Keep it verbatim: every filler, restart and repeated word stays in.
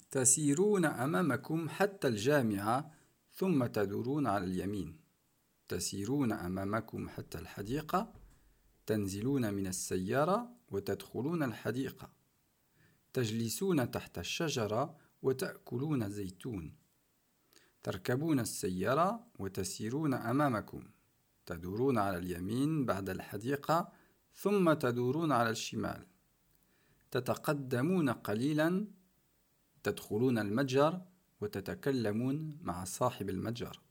تسيرون أمامكم حتى الجامعة ثم تدورون على اليمين. تسيرون أمامكم حتى الحديقة، تنزلون من السيارة وتدخلون الحديقة. تجلسون تحت الشجرة وتأكلون زيتون. تركبون السيارة وتسيرون أمامكم، تدورون على اليمين بعد الحديقة ثم تدورون على الشمال. تتقدمون قليلا، تدخلون المتجر وتتكلمون مع صاحب المتجر.